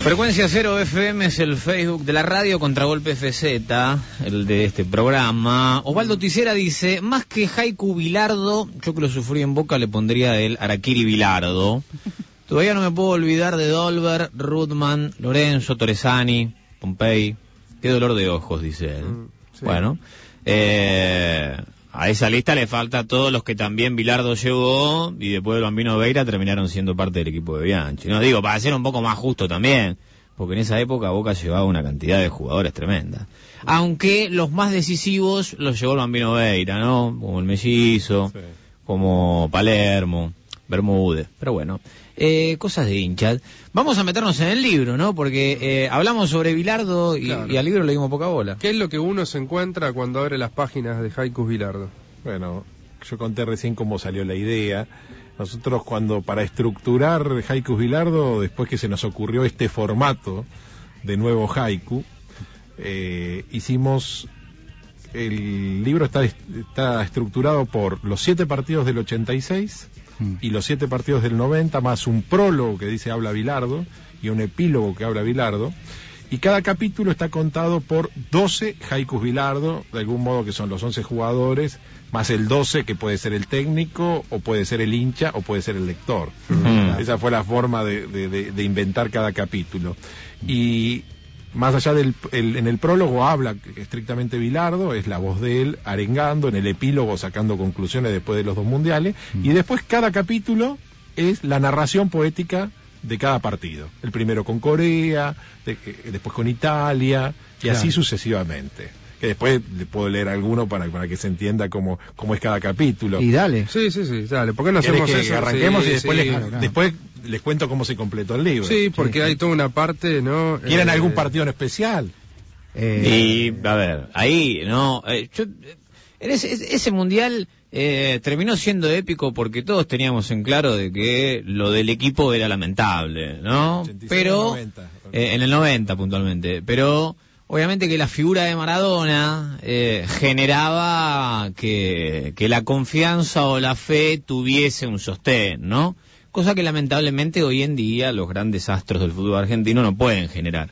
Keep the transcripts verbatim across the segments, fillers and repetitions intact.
Frecuencia Cero F M es el Facebook de la radio, Contragolpe F Z, el de este programa. Osvaldo Ticera dice, más que Haiku Bilardo, yo que lo sufrí en Boca le pondría el Harakiri Bilardo. Todavía no me puedo olvidar de Dolber, Rudman, Lorenzo, Torresani, Pompey. Qué dolor de ojos, dice él. Mm, sí. Bueno, eh, a esa lista le falta a todos los que también Bilardo llevó y después del Bambino Veira terminaron siendo parte del equipo de Bianchi. No digo, para ser un poco más justo también, porque en esa época Boca llevaba una cantidad de jugadores tremenda. Aunque los más decisivos los llevó el Bambino Veira, ¿no? Como el Mellizo, sí. Como Palermo, Bermúdez, pero bueno. Eh, cosas de hinchas. Vamos a meternos en el libro, ¿no? Porque eh, hablamos sobre Bilardo y, claro. y al libro le dimos poca bola. ¿Qué es lo que uno se encuentra cuando abre las páginas de Haikus Bilardo? Bueno, yo conté recién cómo salió la idea. Nosotros cuando, para estructurar Haikus Bilardo, después que se nos ocurrió este formato de nuevo haiku, eh, hicimos... El libro está, está estructurado por los siete partidos del ochenta y seis... y los siete partidos del noventa, más un prólogo que dice habla Bilardo y un epílogo que habla Bilardo, y cada capítulo está contado por doce haikus Bilardo, de algún modo que son los once jugadores, más el doce que puede ser el técnico, o puede ser el hincha, o puede ser el lector. Uh-huh. Esa fue la forma de, de, de, de inventar cada capítulo. Y más allá del el, en el prólogo habla estrictamente Bilardo, es la voz de él arengando, en el epílogo sacando conclusiones después de los dos mundiales, mm. y después cada capítulo es la narración poética de cada partido. El primero con Corea, de, después con Italia, y claro. así sucesivamente. Que después le puedo leer alguno para, para que se entienda cómo, cómo es cada capítulo. Y dale. Sí, sí, sí, dale. ¿Por qué no hacemos que eso? Arranquemos sí, y después, sí, les, claro, claro. después les cuento cómo se completó el libro. Sí, porque sí. hay toda una parte, ¿no? ¿Quieren eh, algún partido en especial? Eh... Y, a ver, ahí, no, eh, yo, en ese, ese mundial eh, terminó siendo épico porque todos teníamos en claro de que lo del equipo era lamentable, ¿no? ochenta y seis, pero, noventa. Eh, en el noventa puntualmente, pero... Obviamente que la figura de Maradona eh, generaba que, que la confianza o la fe tuviese un sostén, ¿no? Cosa que lamentablemente hoy en día los grandes astros del fútbol argentino no pueden generar.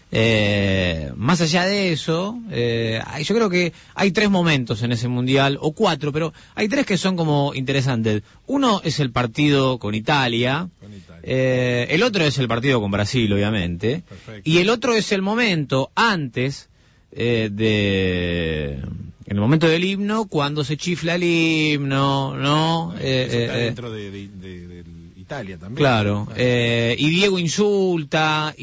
Eh, más allá de eso, eh, yo creo que hay tres momentos en ese mundial, o cuatro, pero hay tres que son como interesantes. Uno es el partido con Italia, con Italia. Eh, el otro es el partido con Brasil, obviamente, perfecto. Y el otro es el momento antes eh, de... En el momento del himno, cuando se chifla el himno, ¿no? Eh, Eso está eh, dentro de, de, de, de Italia también. Claro, eh, y Diego insulta,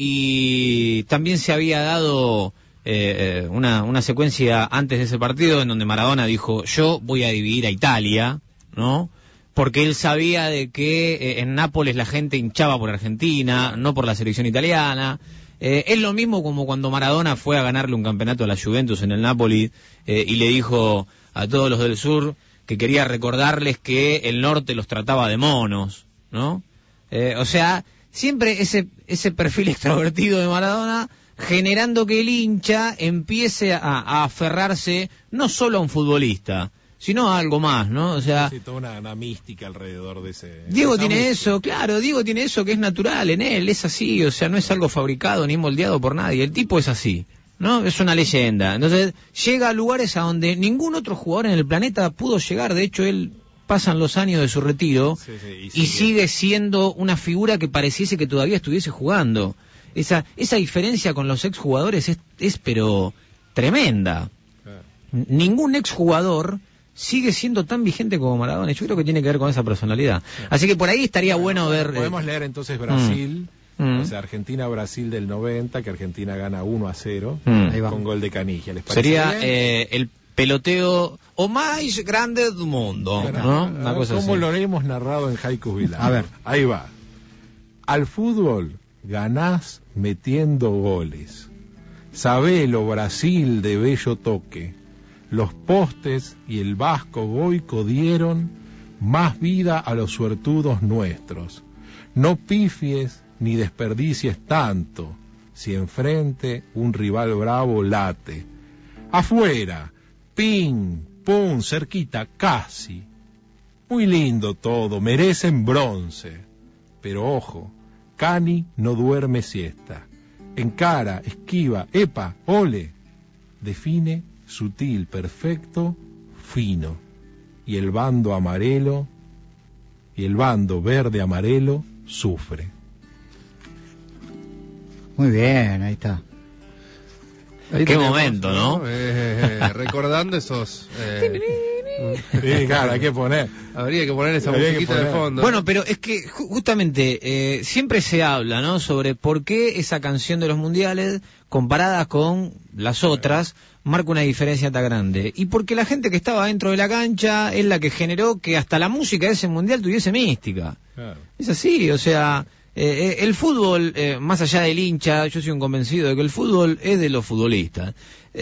y también se había dado eh, una, una secuencia antes de ese partido en donde Maradona dijo, yo voy a dividir a Italia, ¿no? Porque él sabía de que eh, en Nápoles la gente hinchaba por Argentina, no por la selección italiana. Eh, es lo mismo como cuando Maradona fue a ganarle un campeonato a la Juventus en el Napoli eh, y le dijo a todos los del sur que quería recordarles que el norte los trataba de monos, ¿no? Eh, o sea, siempre ese ese perfil extrovertido de Maradona generando que el hincha empiece a, a aferrarse no solo a un futbolista, sino a algo más, ¿no? O sea, sí, toda una, una mística alrededor de ese... Diego de tiene música. eso, claro, Diego tiene eso que es natural en él, es así, o sea, no es algo fabricado ni moldeado por nadie, el tipo es así, ¿no? Es una leyenda. Entonces, llega a lugares a donde ningún otro jugador en el planeta pudo llegar, de hecho, él... pasan los años de su retiro sí, sí, y, sigue. y sigue siendo una figura que pareciese que todavía estuviese jugando. Esa esa diferencia con los exjugadores es, es pero tremenda. Claro. Ningún exjugador sigue siendo tan vigente como Maradona. Yo creo que tiene que ver con esa personalidad. Sí. Así que por ahí estaría bueno, bueno ver... Podemos eh... leer entonces Brasil, mm. o sea, Argentina-Brasil del noventa, que Argentina gana uno a cero mm. con gol de Caniggia. ¿Les parece Sería bien? Eh, el peloteo o más grande del mundo, bueno, ¿no? Una cosa ¿Cómo así. Lo hemos narrado en Haikus Bilardo? A ver. Ahí va. Al fútbol ganás metiendo goles. Sabelo, Brasil de bello toque. Los postes y el vasco Goico dieron más vida a los suertudos nuestros. No pifies ni desperdicies tanto, si enfrente un rival bravo late. Afuera, ping, pum, cerquita, casi. Muy lindo todo, merecen bronce. Pero ojo, Cani no duerme siesta. encara, esquiva, epa, ole. Define, sutil, perfecto, fino. Y el bando amarelo, y el bando verde amarelo sufre. Muy bien, ahí está. Ahí Qué tenemos, momento, ¿no? Eh, recordando esos... Eh, Sí, claro, hay que poner. habría que poner esa Habría que musiquita de poner. fondo. Bueno, pero es que ju- justamente eh, siempre se habla, ¿no?, sobre por qué esa canción de los mundiales, comparada con las otras, marca una diferencia tan grande. Y porque la gente que estaba dentro de la cancha es la que generó que hasta la música de ese mundial tuviese mística. Claro. Es así, o sea, eh, el fútbol, eh, más allá del hincha, yo soy un convencido de que el fútbol es de los futbolistas.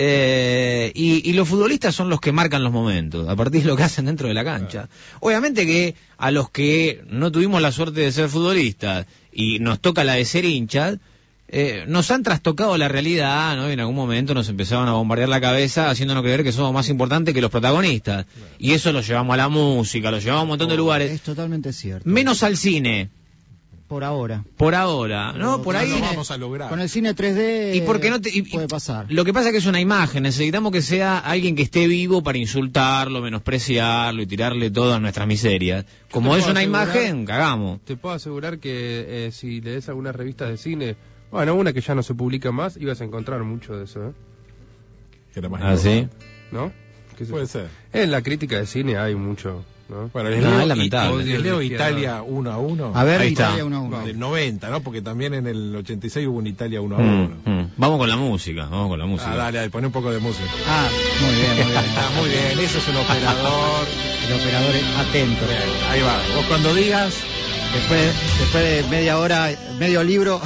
Eh, y, y los futbolistas son los que marcan los momentos, a partir de lo que hacen dentro de la cancha. Obviamente que a los que no tuvimos la suerte de ser futbolistas y nos toca la de ser hinchas, eh, nos han trastocado la realidad, ¿no? Y en algún momento nos empezaban a bombardear la cabeza haciéndonos creer que somos más importantes que los protagonistas. Y eso lo llevamos a la música, lo llevamos a un montón de lugares, Es totalmente cierto. menos al cine. Por ahora. Por ahora, ¿no? Pero Por con ahí. Lo el vamos a lograr. Con el cine tres D Y porque no te, y- puede pasar. Lo que pasa es que es una imagen, necesitamos que sea alguien que esté vivo para insultarlo, menospreciarlo y tirarle todas nuestras miserias. Como te es puedo una asegurar- imagen, cagamos. Te puedo asegurar que eh, si lees algunas revistas de cine, bueno, una que ya no se publica más, ibas a encontrar mucho de eso, ¿eh? Que era más ¿Ah, sí? ¿No? ¿Qué sé Puede yo? ser. En la crítica de cine hay mucho, ¿no? Bueno, les No, leo, es lamentable. les leo Odio Italia uno a uno. A ver, Ahí está. Italia uno a uno. Del noventa, ¿no? Porque también en el ochenta y seis hubo un Italia uno a Mm, uno. mm. Vamos con la música, vamos con la música. Ah, dale, dale, poné un poco de música. Ah, muy bien, muy bien. Ah, muy bien, eso es un operador. El operador es atento. Bien, ahí va. Vos cuando digas, Después, después de media hora, medio libro.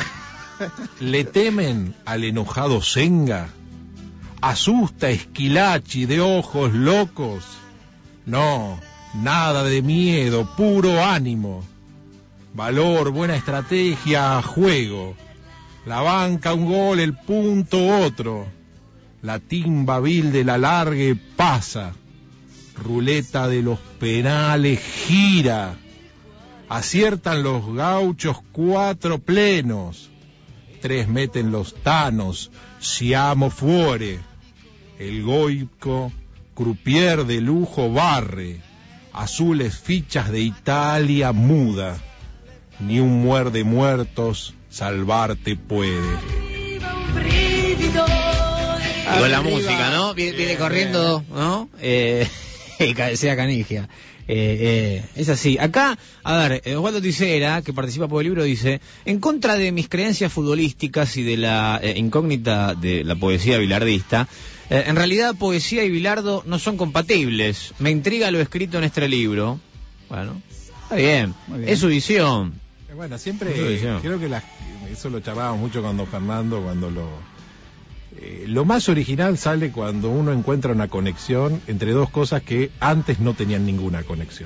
le temen al enojado Senga, asusta Esquilachi de ojos locos. No, nada de miedo, puro ánimo. Valor, buena estrategia, juego. La banca un gol, el punto otro. La timba vil de la largue pasa. Ruleta de los penales gira. Aciertan los gauchos cuatro plenos. Tres meten los tanos, Siamo fuore. El goico, croupier de lujo barre. Azules fichas de Italia muda. Ni un muerde muertos salvarte puede. Y con la música, ¿no? Viene, viene corriendo, ¿no? Eh, y cabecea Canigia. Eh, eh, es así. Acá, a ver, eh, Osvaldo Tisera, que participa por el libro, dice: en contra de mis creencias futbolísticas y de la eh, incógnita de la poesía bilardista, eh, en realidad poesía y bilardo no son compatibles. Me intriga lo escrito en este libro. Bueno, está bien. Muy bien. Es su visión. Bueno, siempre Sí, sí. creo que la- eso lo charlábamos mucho con don Fernando, cuando lo... eh, lo más original sale cuando uno encuentra una conexión entre dos cosas que antes no tenían ninguna conexión.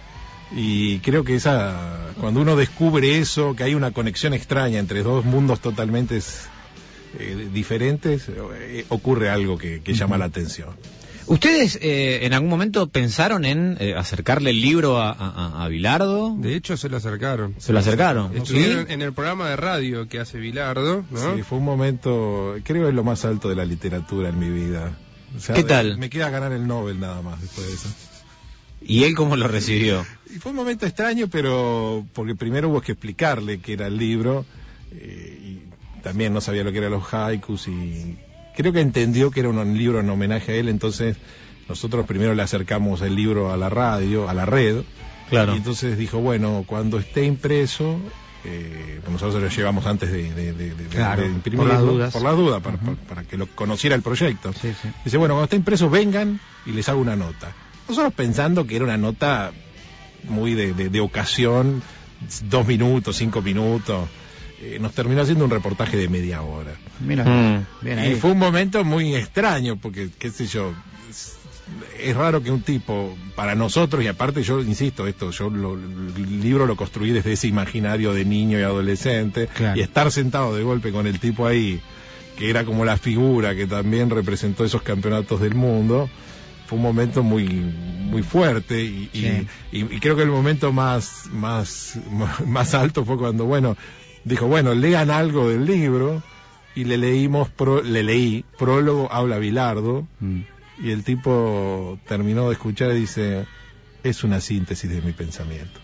Y creo que esa, cuando uno descubre eso, que hay una conexión extraña entre dos mundos totalmente eh, diferentes, eh, ocurre algo que, que llama la atención. ¿Ustedes eh, en algún momento pensaron en eh, acercarle el libro a, a, a Bilardo? De hecho, se lo acercaron. ¿Se lo acercaron? Estuvieron ¿Sí? en el programa de radio que hace Bilardo, ¿no? Sí, fue un momento, creo que es lo más alto de la literatura en mi vida. O sea, ¿Qué de- tal? Me queda ganar el Nobel nada más después de eso. ¿Y él cómo lo recibió? Y fue un momento extraño, pero porque primero hubo que explicarle qué era el libro, eh, y también no sabía lo que eran los haikus, y creo que entendió que era un libro en homenaje a él. Entonces nosotros primero le acercamos el libro a la radio, a la red, Claro. y entonces dijo, bueno, cuando esté impreso, eh, nosotros lo llevamos antes de, de, de, de- Claro, de imprimirlo, por las dudas. por la duda, para, para, para que lo conociera el proyecto. Sí, sí. Dice, bueno, cuando esté impreso vengan y les hago una nota. Nosotros pensando que era una nota muy de, de, de ocasión, dos minutos, cinco minutos, eh, nos terminó haciendo un reportaje de media hora. Mira, Mm. bien Y ahí. fue un momento muy extraño, porque, qué sé yo, es, es raro que un tipo, para nosotros, y aparte yo insisto, esto, yo lo- el libro lo construí desde ese imaginario de niño y adolescente, Claro. y estar sentado de golpe con el tipo ahí, que era como la figura que también representó esos campeonatos del mundo, fue un momento muy muy fuerte, y, y- Sí. y, y creo que el momento más, más, más alto fue cuando, bueno, dijo, bueno, lean algo del libro, y le leímos, pro, le leí, prólogo habla Bilardo, mm. y el tipo terminó de escuchar y dice, es una síntesis de mi pensamiento.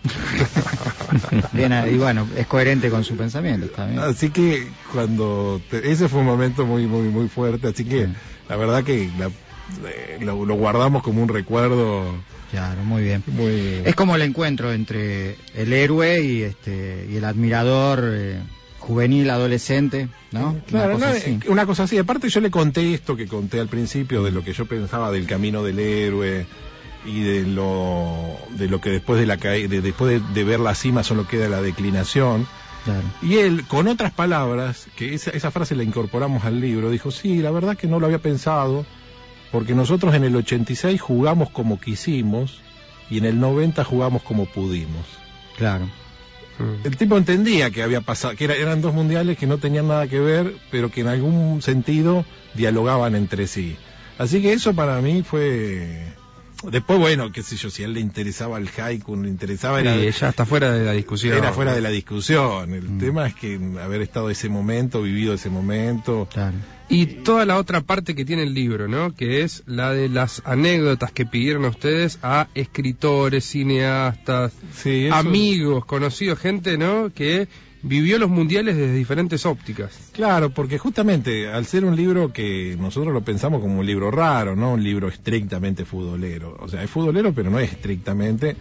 Bien, y bueno, es coherente con su pensamiento, está bien. Así que cuando, te, ese fue un momento muy, muy, muy fuerte, así que sí. La verdad que la, eh, lo, lo guardamos como un recuerdo. Claro, muy bien. Muy... Es como el encuentro entre el héroe y este y el admirador eh, juvenil, adolescente, ¿no? Claro, una, cosa no, así. una cosa así. Aparte yo le conté esto que conté al principio de lo que yo pensaba del camino del héroe y de lo de lo que después de la ca... de, después de, de ver la cima solo queda la declinación. Claro. Y él, con otras palabras, que esa, esa frase la incorporamos al libro, dijo, sí, la verdad que no lo había pensado, porque nosotros en el ochenta y seis jugamos como quisimos y en el noventa jugamos como pudimos. Claro. Mm. El tipo entendía que había pasado, que era, eran dos mundiales que no tenían nada que ver, pero que en algún sentido dialogaban entre sí. Así que eso para mí fue... Después, bueno, qué sé yo, si a él le interesaba el haiku, le interesaba... Sí, era, ya está fuera de la discusión. Era fuera de la discusión. El mm. tema es que haber estado ese momento, vivido ese momento... Claro. Y toda la otra parte que tiene el libro, ¿no? Que es la de las anécdotas que pidieron a ustedes a escritores, cineastas, sí, eso... amigos, conocidos, gente, ¿no? Que vivió los mundiales desde diferentes ópticas. Claro, porque justamente al ser un libro que nosotros lo pensamos como un libro raro, no un libro estrictamente futbolero. O sea, es futbolero, pero no es estrictamente.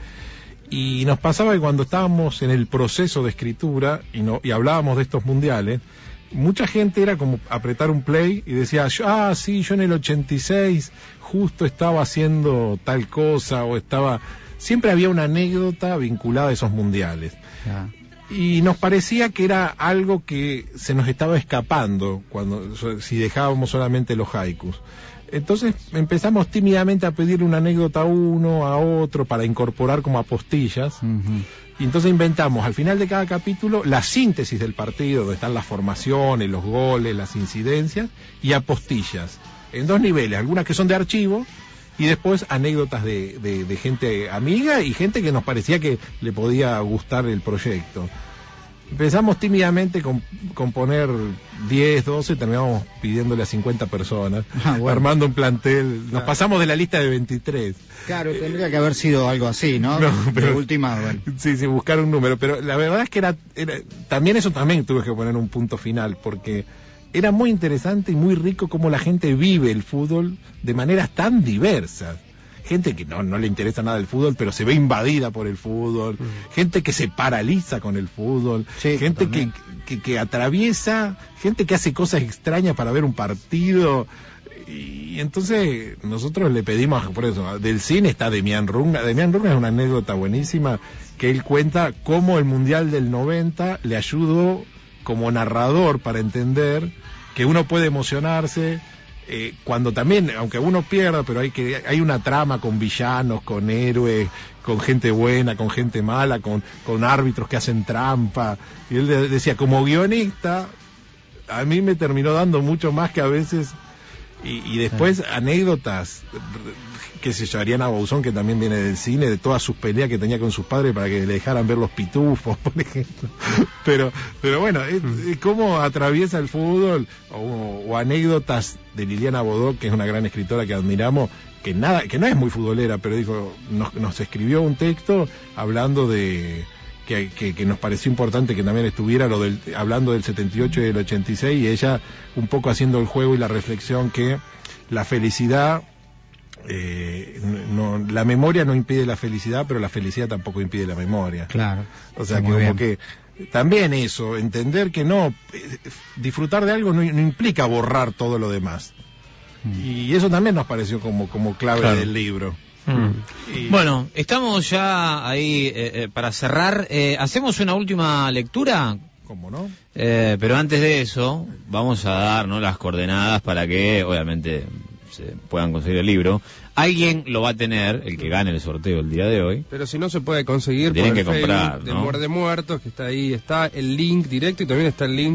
Y nos pasaba que cuando estábamos en el proceso de escritura y, no, y hablábamos de estos mundiales, mucha gente era como apretar un play y decía, ah, sí, yo en el ochenta y seis justo estaba haciendo tal cosa o estaba... Siempre había una anécdota vinculada a esos mundiales. Yeah. Y nos parecía que era algo que se nos estaba escapando cuando si dejábamos solamente los haikus. Entonces empezamos tímidamente a pedirle una anécdota a uno, a otro, para incorporar como apostillas. Uh-huh. Y entonces inventamos al final de cada capítulo la síntesis del partido, donde están las formaciones, los goles, las incidencias, y apostillas, en dos niveles, algunas que son de archivo, y después anécdotas de, de, de gente amiga y gente que nos parecía que le podía gustar el proyecto. Empezamos tímidamente con, con poner diez, doce, terminamos pidiéndole a cincuenta personas, ah, bueno. armando un plantel. Nos claro. pasamos de la lista de veintitrés. Claro, tendría que haber sido algo así, ¿no? no pero, de última, bueno. Sí, sí, buscar un número. Pero la verdad es que era, era... También eso también tuve que poner un punto final, porque era muy interesante y muy rico cómo la gente vive el fútbol de maneras tan diversas. Gente que no, no le interesa nada el fútbol, pero se ve invadida por el fútbol. Mm. Gente que se paraliza con el fútbol. Sí, gente que, que, que atraviesa, gente que hace cosas extrañas para ver un partido. Y entonces nosotros le pedimos, por eso, del cine está Demián Runga. Demián Runga es una anécdota buenísima, que él cuenta cómo el Mundial del noventa le ayudó como narrador para entender que uno puede emocionarse eh, cuando también, aunque uno pierda, pero hay que hay una trama con villanos, con héroes, con gente buena, con gente mala, con, con árbitros que hacen trampa. Y él decía, como guionista, a mí me terminó dando mucho más que a veces... Y, y después anécdotas, qué sé yo, Ariana Bauzón, que también viene del cine, de todas sus peleas que tenía con sus padres para que le dejaran ver los pitufos, por ejemplo. Pero pero bueno, es, es cómo atraviesa el fútbol, o, o anécdotas de Liliana Bodó, que es una gran escritora que admiramos, que nada que no es muy futbolera, pero dijo nos, nos escribió un texto hablando de... Que, que, que nos pareció importante que también estuviera lo del, hablando del setenta y ocho y del ochenta y seis, y ella un poco haciendo el juego y la reflexión que la felicidad, eh, no, la memoria no impide la felicidad, pero la felicidad tampoco impide la memoria. Claro. O sea, que como bien. que también eso, entender que no, eh, disfrutar de algo no, no implica borrar todo lo demás. Mm. Y eso también nos pareció como, como clave claro. del libro. Mm. Y... Bueno, estamos ya ahí eh, eh, para cerrar. Eh, ¿Hacemos una última lectura? ¿Cómo no? Eh, pero antes de eso, vamos a dar, ¿no?, las coordenadas para que, obviamente, se puedan conseguir el libro. Alguien lo va a tener, el que gane el sorteo el día de hoy. Pero si no se puede conseguir, tienen por que el comprar, de ¿no? Muerde Muertos, que está ahí, está el link directo y también está el link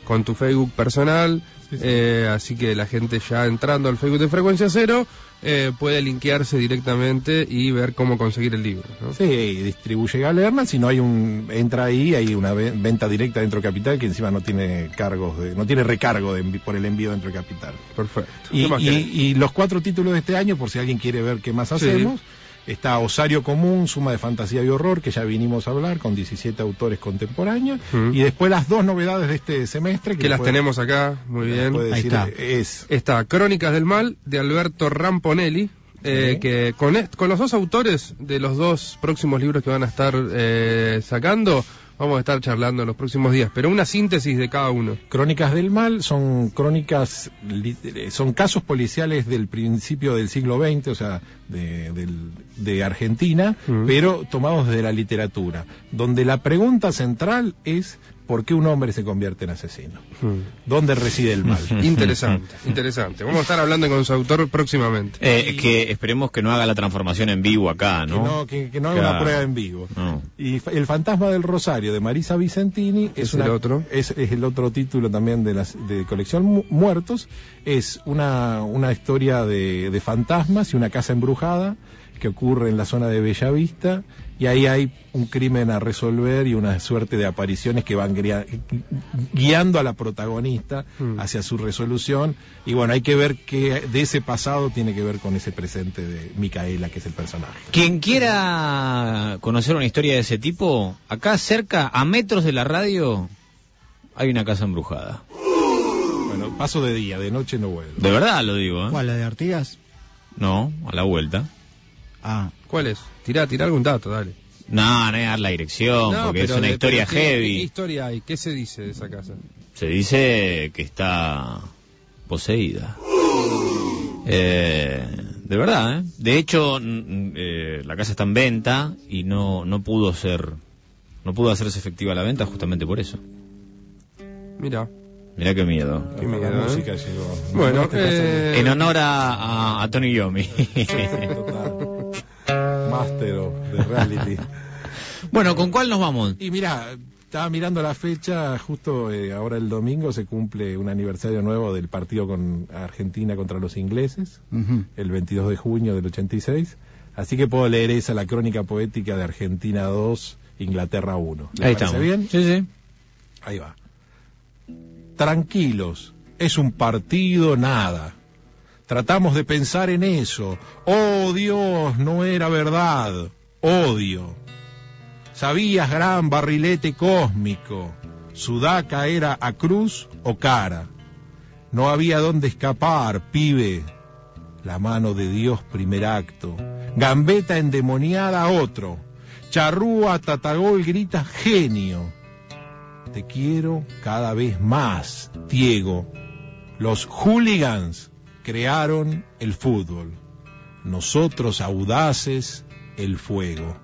con tu Facebook personal, sí, sí. Eh, así que la gente ya entrando al Facebook de Frecuencia Cero eh, puede linkearse directamente y ver cómo conseguir el libro, ¿no? Sí, distribuye Galerna, si no hay un, entra ahí, hay una venta directa dentro de Capital que encima no tiene cargos, de, no tiene recargo de, por el envío dentro de Capital. Perfecto. Y, y, y los cuatro títulos de este año, por si alguien quiere ver qué más hacemos, sí. Está Osario Común, Suma de Fantasía y Horror, que ya vinimos a hablar, con diecisiete autores contemporáneos, mm. y después las dos novedades de este semestre. Que, que las puede, tenemos acá, muy bien. Ahí decir, está. Es... Está Crónicas del Mal, de Alberto Ramponelli, eh, sí. que con, est- con los dos autores de los dos próximos libros que van a estar eh, sacando, vamos a estar charlando en los próximos días, pero una síntesis de cada uno. Crónicas del Mal son crónicas, son casos policiales del principio del siglo veinte, o sea, de, de, de Argentina, mm. pero tomados de la literatura, donde la pregunta central es ¿por qué un hombre se convierte en asesino? Mm. ¿Dónde reside el mal? Interesante, interesante. Vamos a estar hablando con su autor próximamente. Eh, y... Que esperemos que no haga la transformación en vivo acá, ¿no? Que no, que, que no haga claro. una prueba en vivo. No. Y El Fantasma del Rosario, de Marisa Vicentini, es, ¿Es, una, el otro? Es, es el otro título también de, las, de colección Mu- Muertos. Es una, una historia de, de fantasmas y una casa embrujada que ocurre en la zona de Bellavista, y ahí hay un crimen a resolver y una suerte de apariciones que van guia- guiando a la protagonista mm. hacia su resolución, y bueno, hay que ver qué de ese pasado tiene que ver con ese presente de Micaela, que es el personaje. Quien quiera conocer una historia de ese tipo, acá cerca, a metros de la radio, hay una casa embrujada. Bueno, paso de día, de noche no vuelvo. De verdad lo digo, ¿eh? ¿Cuál, la de Artigas? No, a la vuelta. Ah. ¿Cuál es? Tirá, tirá algún dato, dale. No, no es dar la dirección, no, porque es una de, historia ¿qué, heavy. ¿Qué historia hay? ¿Qué se dice de esa casa? Se dice que está poseída. Eh, de verdad, ¿eh? De hecho, eh, la casa está en venta y no no pudo ser, no pudo hacerse efectiva la venta justamente por eso. Mira. Mirá qué miedo. Qué miedo, la ¿eh? música llegó. Bueno, no eh... en honor a, a, a Tony Yomi. Total. Master of the reality. Bueno, ¿con cuál nos vamos? Y mira, estaba mirando la fecha, justo eh, ahora el domingo se cumple un aniversario nuevo del partido con Argentina contra los ingleses, uh-huh. el veintidós de junio del ochenta y seis, así que puedo leer esa, la crónica poética de Argentina dos, Inglaterra uno. Ahí estamos. Bien? Sí, sí. Ahí va. Tranquilos, es un partido nada. Tratamos de pensar en eso. Oh Dios, no era verdad. Odio. Sabías, gran barrilete cósmico, Sudaca era a cruz o cara. No había dónde escapar, pibe. La mano de Dios, primer acto. Gambeta endemoniada, otro. Charrúa, Tatagol grita genio. Te quiero cada vez más, Diego. Los hooligans crearon el fútbol. Nosotros, audaces, el fuego.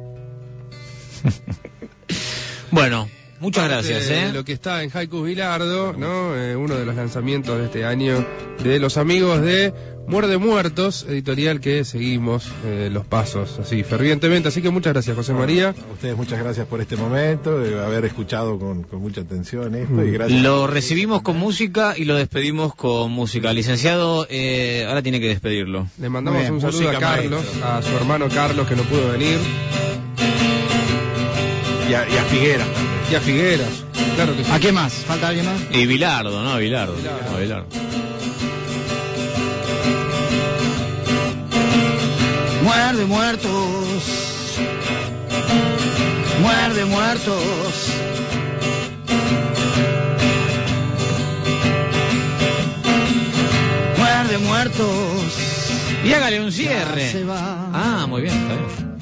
Bueno, muchas gracias, ¿eh? De lo que está en Haikus Bilardo, ¿no? Eh, uno de los lanzamientos de este año de los amigos de Muerde Muertos, editorial que seguimos eh, los pasos así fervientemente. Así que muchas gracias, José María. A ustedes muchas gracias por este momento, de haber escuchado con, con mucha atención esto. Y gracias. Lo recibimos con música y lo despedimos con música. Licenciado, eh, ahora tiene que despedirlo. Le mandamos bien, un saludo a Carlos, maestro. A su hermano Carlos, que no pudo venir. Y a, y a Figueras. Y a Figueras, claro que sí. ¿A qué más? ¿Falta alguien más? Y Bilardo, ¿no? Bilardo. Bilardo. No, Bilardo. Muerde muertos, muerde muertos. Muerde muertos. Y hágale un cierre. Se va. Ah, muy bien, está bien.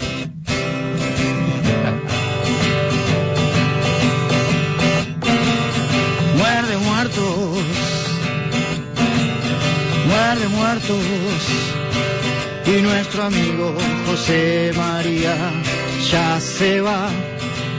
Muerde muertos, muerde muertos. Y nuestro amigo José María ya se va.